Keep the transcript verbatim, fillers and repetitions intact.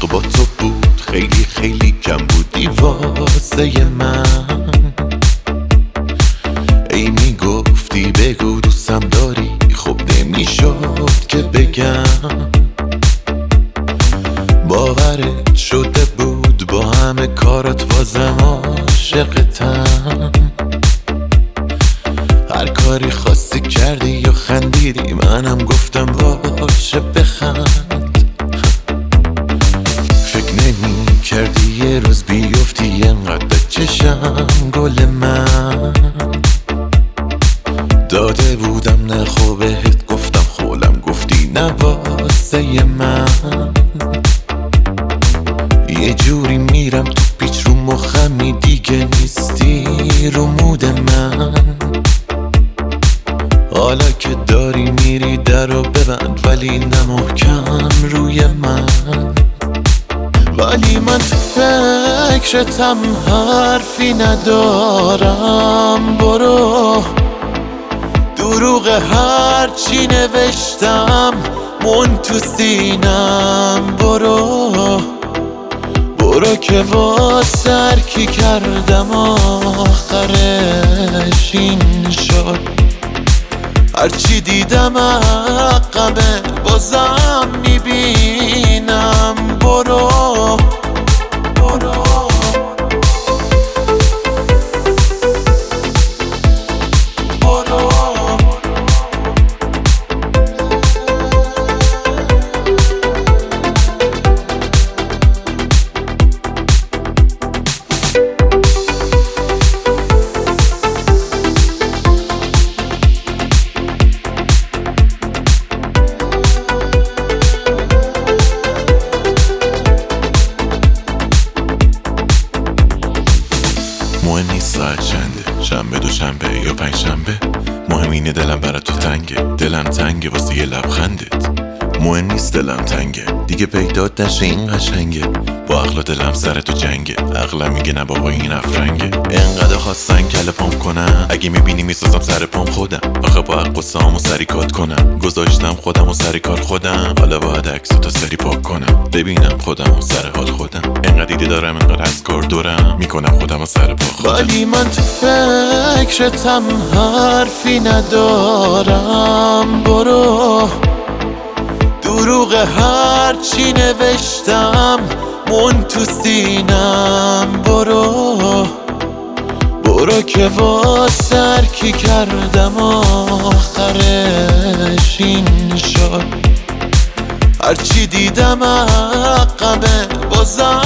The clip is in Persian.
با تو بود خیلی خیلی کم بودی واسه من. ای میگفتی بگو دوستم داری، خب نمیشد که بگم. باورت شده بود با همه کارات بازم عاشقتم. هر کاری خواستی کردی یا خندیدی، منم گفتم باشه بخند. فکر نمی کردی یه روز بیفتی انقدر چشم گل من. داده بودم نه خوبهت گفتم خولم، گفتی نه واسه من. یه جوری میرم تو پیچ رو مخمی، دیگه نیستی رو مود من. حالا که داری میری درو ببند، ولی نه محکم روی من. ولی من تو فکرتم حرفی ندارم، برو. دروغ هرچی نوشتم مون تو سینم، برو. برو که واسه هر کی کردم آخرش این شد. هرچی دیدم عقبه بازم میبینم، برو برو. مهم نیست ساعت چنده، شنبه دو شنبه یا پنج شنبه. مهم اینه دلم برای تو تنگه، دلم تنگه واسه یه لبخندت. مهم نیست دلم تنگه دیگه پیدات نشه این قشنگه. با عقل و دلم سر تو جنگه، عقلم میگه نه بابا این افرنگه. انقدر خواستن کله پام کنم، اگه میبینی میسازم سر پام خودم. آخه با عقل و سامو سری کات کنم، گذاشتم خودم و سری کار خودم. حالا باید عکس تو سری پاک کنم، ببینم خودم و سر حال خودم. انقدر دیده دارم انقدر از کار دورم، میکنم خودم و سر پا خودم. ولی من تو فکرتم حرفی ندارم، برو. دروغ هرچی نوشتم مون تو سینم، برو. برو که واسه هر کی کردم آخرش این شد. هرچی دیدم عقبه بازم